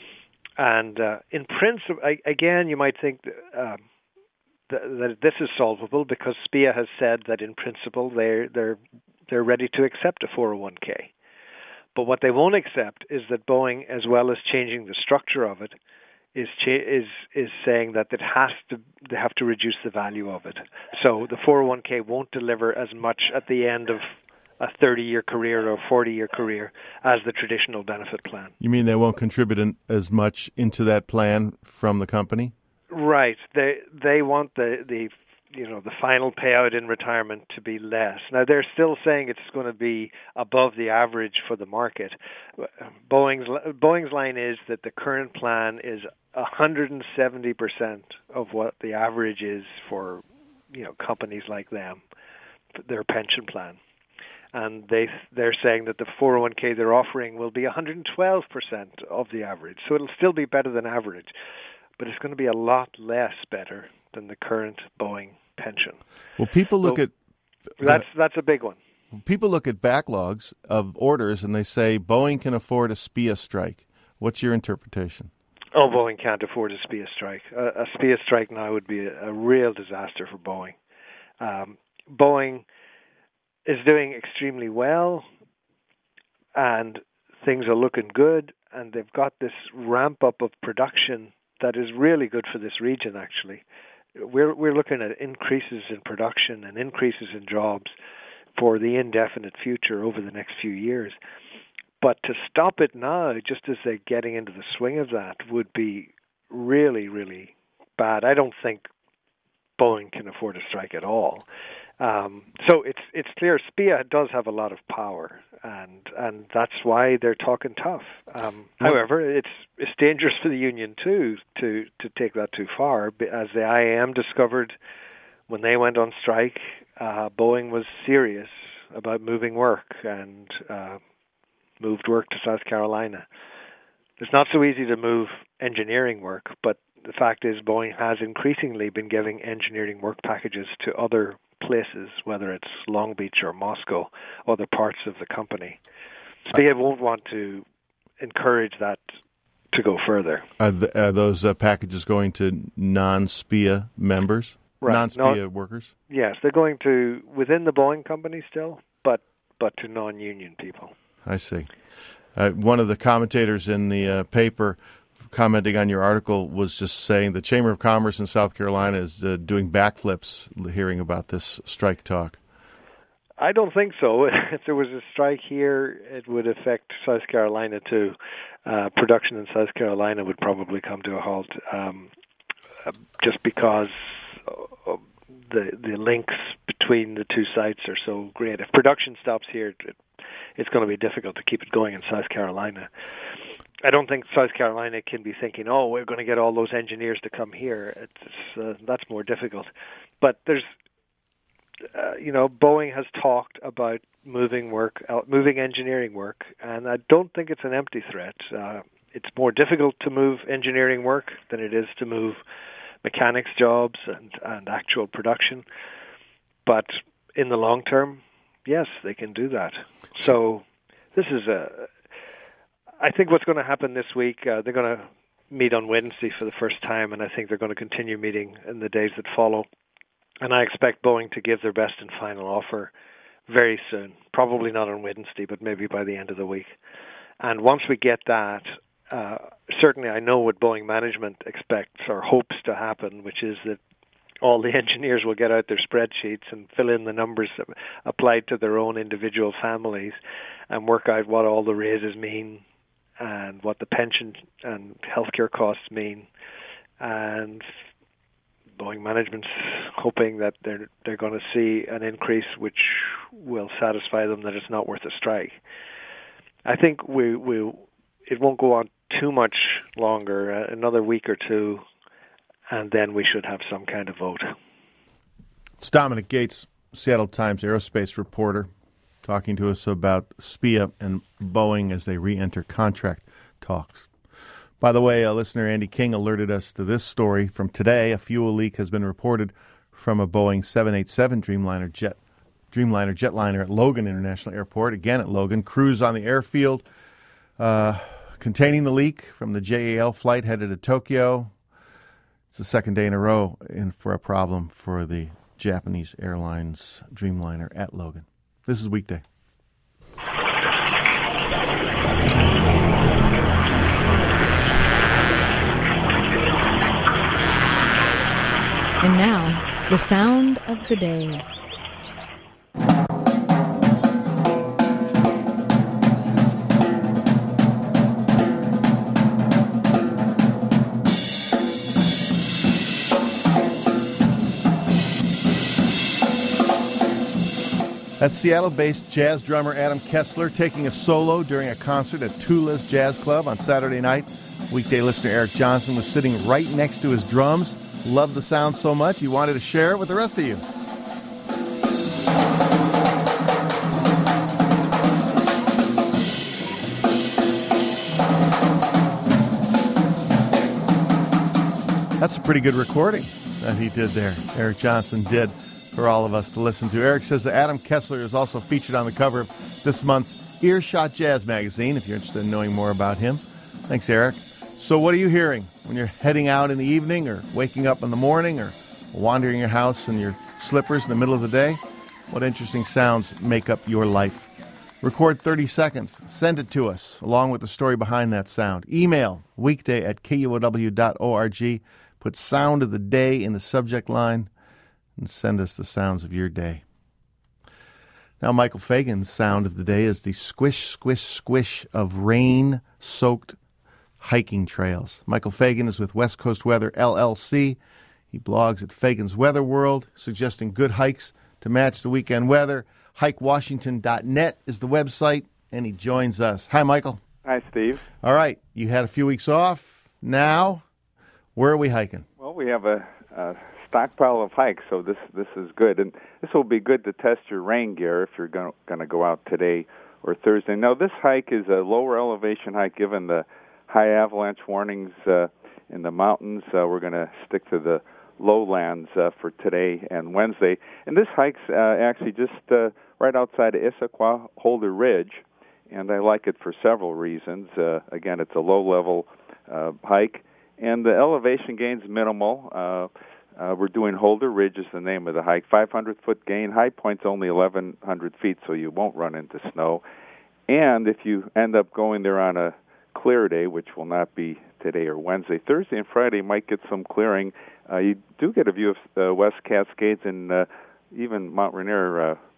And uh, in principle, again, you might think uh, th- that this is solvable, because S P I A has said that in principle they're they're they're ready to accept a four oh one k. But what they won't accept is that Boeing, as well as changing the structure of it, is cha- is is saying that it has to they have to reduce the value of it. So the four oh one k won't deliver as much at the end of a thirty-year career or forty-year career as the traditional benefit plan. You mean they won't contribute in, as much into that plan from the company? Right. They they want the the you know, the final payout in retirement to be less. Now, they're still saying it's going to be above the average for the market. Boeing's Boeing's line is that the current plan is one hundred seventy percent of what the average is for, you know, companies like them, their pension plan. And they, they're saying that the four oh one k they're offering will be one hundred twelve percent of the average. So it'll still be better than average, but it's going to be a lot less better than the current Boeing pension. Well, people look so at that's that's a big one. People look at backlogs of orders and they say Boeing can afford a S P I A strike. What's your interpretation? Oh, Boeing can't afford a S P I A strike. A, a S P I A strike now would be a, a real disaster for Boeing. Um, Boeing is doing extremely well, and things are looking good, and they've got this ramp up of production that is really good for this region, actually. We're we're looking at increases in production and increases in jobs for the indefinite future over the next few years. But to stop it now, just as they're getting into the swing of that, would be really, really bad. I don't think Boeing can afford a strike at all. Um, so it's it's clear S P I A does have a lot of power, and and that's why they're talking tough. Um, however, it's it's dangerous for the union too to to take that too far, as the I A M discovered when they went on strike. Uh, Boeing was serious about moving work and uh, moved work to South Carolina. It's not so easy to move engineering work, but the fact is Boeing has increasingly been giving engineering work packages to other places, whether it's Long Beach or Moscow, other parts of the company. S P I A won't want to encourage that to go further. Are, the, are those uh, packages going to non-S P I A members, right. non-S P I A no, workers? Yes, they're going to within the Boeing company still, but but to non-union people. I see. Uh, one of the commentators in the uh, paper commenting on your article was just saying the Chamber of Commerce in South Carolina is uh, doing backflips hearing about this strike talk. I don't think so. If there was a strike here, it would affect South Carolina too. Uh, production in South Carolina would probably come to a halt, um, uh, just because uh, the the links between the two sites are so great. If production stops here, it, it's going to be difficult to keep it going in South Carolina. I don't think South Carolina can be thinking, "Oh, we're going to get all those engineers to come here." It's uh, that's more difficult. But there's, uh, you know, Boeing has talked about moving work, out, moving engineering work, and I don't think it's an empty threat. Uh, it's more difficult to move engineering work than it is to move mechanics jobs and, and actual production. But in the long term, yes, they can do that. So this is a. I think what's going to happen this week, uh, they're going to meet on Wednesday for the first time, and I think they're going to continue meeting in the days that follow. And I expect Boeing to give their best and final offer very soon, probably not on Wednesday, but maybe by the end of the week. And once we get that, uh, certainly I know what Boeing management expects or hopes to happen, which is that all the engineers will get out their spreadsheets and fill in the numbers that applied to their own individual families and work out what all the raises mean and what the pension and healthcare costs mean. And Boeing management's hoping that they're they're going to see an increase which will satisfy them that it's not worth a strike. I think we we it won't go on too much longer, uh, another week or two, and then we should have some kind of vote. It's Dominic Gates, Seattle Times aerospace reporter, talking to us about S P I A and Boeing as they re-enter contract talks. By the way, uh, listener Andy King alerted us to this story from today. A fuel leak has been reported from a Boeing seven eighty-seven Dreamliner jet, Dreamliner jetliner at Logan International Airport. Again at Logan, crews on the airfield uh, containing the leak from the J A L flight headed to Tokyo. It's the second day in a row in for a problem for the Japanese Airlines Dreamliner at Logan. This is Weekday. And now, the sound of the day. That's Seattle-based jazz drummer Adam Kessler taking a solo during a concert at Tula's Jazz Club on Saturday night. Weekday listener Eric Johnson was sitting right next to his drums. Loved the sound so much he wanted to share it with the rest of you. That's a pretty good recording that he did there. Eric Johnson did for all of us to listen to. Eric says that Adam Kessler is also featured on the cover of this month's Earshot Jazz magazine, if you're interested in knowing more about him. Thanks, Eric. So what are you hearing when you're heading out in the evening or waking up in the morning or wandering your house in your slippers in the middle of the day? What interesting sounds make up your life? Record thirty seconds. Send it to us, along with the story behind that sound. Email weekday at K U O W dot org. Put sound of the day in the subject line and send us the sounds of your day. Now, Michael Fagan's sound of the day is the squish, squish, squish of rain-soaked hiking trails. Michael Fagan is with West Coast Weather, L L C. He blogs at Fagan's Weather World, suggesting good hikes to match the weekend weather. hike washington dot net is the website, and he joins us. Hi, Michael. Hi, Steve. All right. You had a few weeks off. Now, where are we hiking? Well, we have a, a stockpile of hikes, so this this is good. And this will be good to test your rain gear if you're going to go out today or Thursday. Now, this hike is a lower elevation hike given the high avalanche warnings uh, in the mountains. Uh, we're going to stick to the lowlands uh, for today and Wednesday. And this hike's uh, actually just uh, right outside of Issaquah Holder Ridge, and I like it for several reasons. Uh, again, it's a low-level uh, hike, and the elevation gain's minimal. Uh, uh, we're doing Holder Ridge is the name of the hike, five hundred foot gain. High point's only eleven hundred feet, so you won't run into snow. And if you end up going there on a clear day, which will not be today or Wednesday, Thursday and Friday might get some clearing. Uh, you do get a view of the West Cascades and uh, even Mount Rainier uh,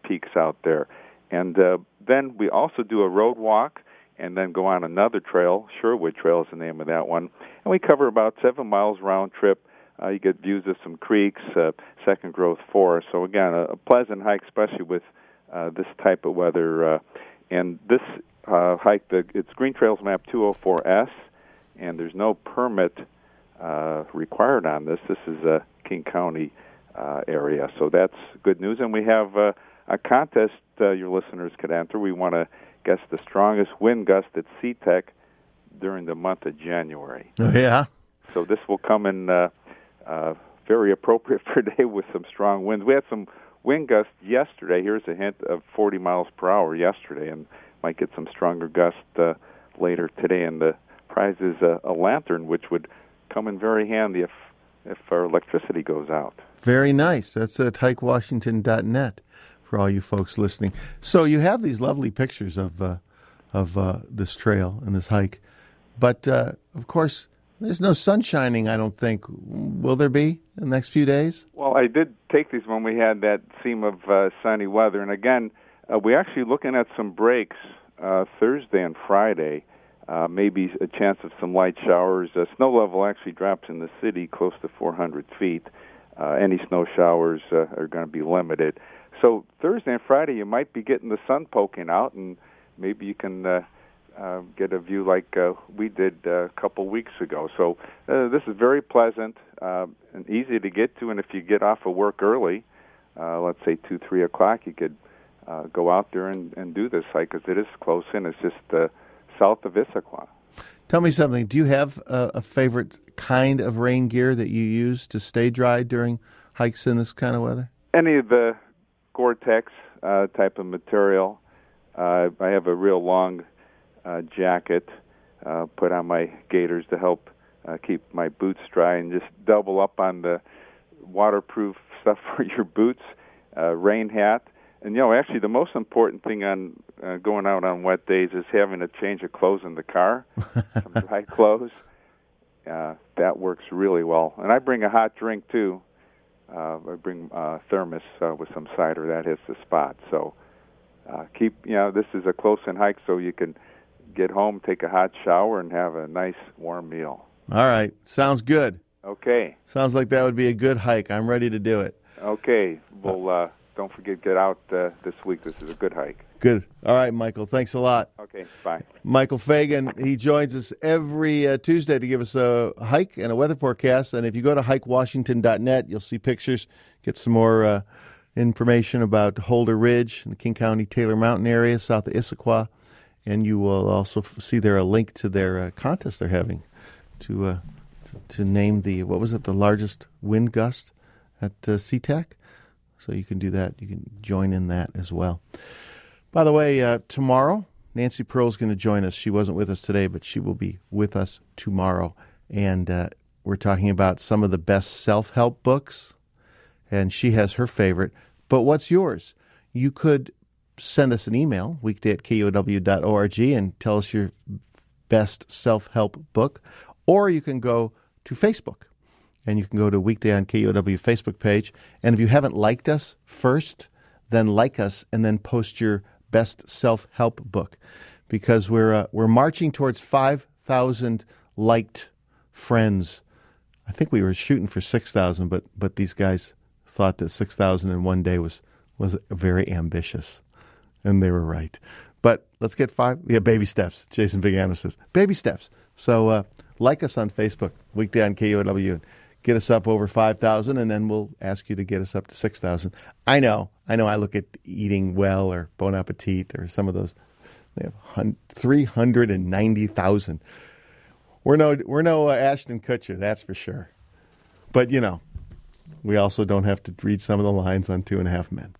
peaks out there. And uh, then we also do a road walk and then go on another trail. Sherwood Trail is the name of that one. And we cover about seven miles round trip. Uh, you get views of some creeks, uh, second growth forest. So, again, a, a pleasant hike, especially with uh, this type of weather. Uh, and this uh, hike, the, it's Green Trails Map two oh four S, and there's no permit uh, required on this. This is a King County uh, area, so that's good news. And we have uh, a contest uh, your listeners could enter. We want to guess the strongest wind gust at SeaTac during the month of January. Oh, yeah? So this will come in uh, uh, very appropriate for a day with some strong winds. We had some wind gusts yesterday. Here's a hint of forty miles per hour yesterday, and might get some stronger gusts uh, later today. And the prize is a, a lantern, which would come in very handy if if our electricity goes out. Very nice. That's at hike washington dot net for all you folks listening. So you have these lovely pictures of uh, of uh, this trail and this hike, but uh, of course there's no sun shining, I don't think. Will there be in the next few days? Well, I did take these when we had that seam of uh, sunny weather, and again, uh, we're actually looking at some breaks uh, Thursday and Friday. Uh, maybe a chance of some light showers. Uh, snow level actually drops in the city close to four hundred feet. Uh, any snow showers uh, are going to be limited. So Thursday and Friday, you might be getting the sun poking out, and maybe you can uh, uh, get a view like uh, we did uh, a couple weeks ago. So uh, this is very pleasant uh, and easy to get to, and if you get off of work early, uh, let's say two, three o'clock, you could uh, go out there and, and do this hike, because it is close in. It's just uh, south of Issaquah. Tell me something. Do you have a, a favorite kind of rain gear that you use to stay dry during hikes in this kind of weather? Any of the Gore-Tex uh, type of material. Uh, I have a real long uh, jacket uh, put on my gaiters to help uh, keep my boots dry, and just double up on the waterproof stuff for your boots, uh, rain hat. And, you know, actually the most important thing on uh, going out on wet days is having a change of clothes in the car, some dry clothes. Uh, that works really well. And I bring a hot drink, too. Uh, I bring uh, thermos uh, with some cider. That hits the spot. So uh, keep, you know, this is a close-in hike, so you can get home, take a hot shower, and have a nice warm meal. All right. Sounds good. Okay. Sounds like that would be a good hike. I'm ready to do it. Okay. Well, uh, don't forget to get out uh, this week. This is a good hike. Good. All right, Michael. Thanks a lot. Okay. Bye. Michael Fagan, he joins us every uh, Tuesday to give us a hike and a weather forecast. And if you go to hike washington dot net, you'll see pictures, get some more uh, information about Holder Ridge and the King County Taylor Mountain area south of Issaquah. And you will also f- see there a link to their uh, contest they're having to, uh, to to name the, what was it, the largest wind gust at uh, SeaTac. So you can do that. You can join in that as well. By the way, uh, tomorrow, Nancy Pearl is going to join us. She wasn't with us today, but she will be with us tomorrow. And uh, we're talking about some of the best self-help books. And she has her favorite. But what's yours? You could send us an email, weekday at K U O W dot org, and tell us your best self-help book. Or you can go to Facebook. And you can go to Weekday on K U O W Facebook page. And if you haven't liked us first, then like us and then post your best self-help book, because we're uh, we're marching towards five thousand liked friends. I think we were shooting for six thousand, but but these guys thought that six thousand in one day was was very ambitious, and they were right. But let's get five. Yeah, baby steps. Jason Bigano says baby steps. So uh, like us on Facebook, Weekday on K U O W. Get us up over five thousand, and then we'll ask you to get us up to six thousand. I know. I know I look at Eating Well or Bon Appetit or some of those. They have three hundred ninety thousand. We're no, we're no uh, Ashton Kutcher, that's for sure. But, you know, we also don't have to read some of the lines on Two and a Half Men.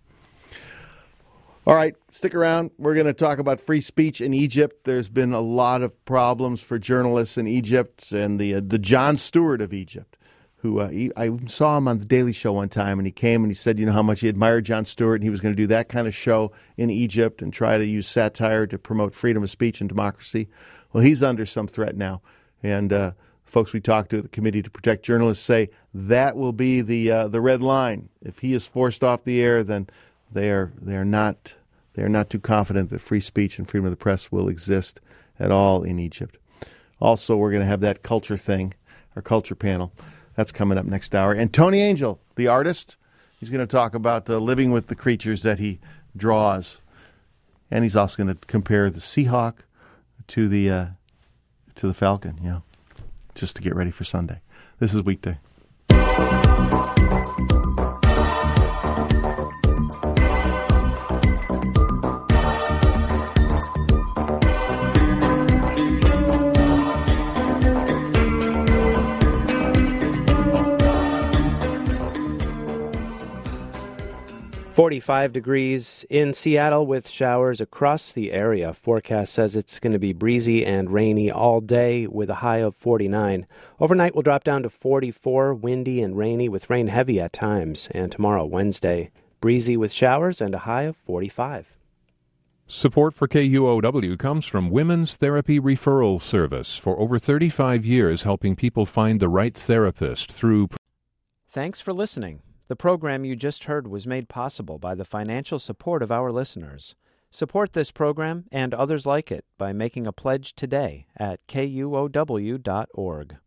All right, stick around. We're going to talk about free speech in Egypt. There's been a lot of problems for journalists in Egypt, and the uh, the Jon Stewart of Egypt. Who uh, he, I saw him on the Daily Show one time, and he came and he said, you know, how much he admired Jon Stewart, and he was going to do that kind of show in Egypt and try to use satire to promote freedom of speech and democracy. Well, he's under some threat now, and uh, folks we talked to at the Committee to Protect Journalists say that will be the uh, the red line. If he is forced off the air, then They are they are not they are not too confident that free speech and freedom of the press will exist at all in Egypt. Also, we're going to have that culture thing, our culture panel. That's coming up next hour. And Tony Angel, the artist, he's going to talk about uh, living with the creatures that he draws. And he's also going to compare the Seahawk to the uh, to the Falcon, you know, just to get ready for Sunday. This is Weekday. forty-five degrees in Seattle with showers across the area. Forecast says it's going to be breezy and rainy all day with a high of forty-nine. Overnight will drop down to forty-four, windy and rainy with rain heavy at times. And tomorrow, Wednesday, breezy with showers and a high of forty-five. Support for K U O W comes from Women's Therapy Referral Service, for over thirty-five years helping people find the right therapist through... Thanks for listening. The program you just heard was made possible by the financial support of our listeners. Support this program and others like it by making a pledge today at K U O W dot org.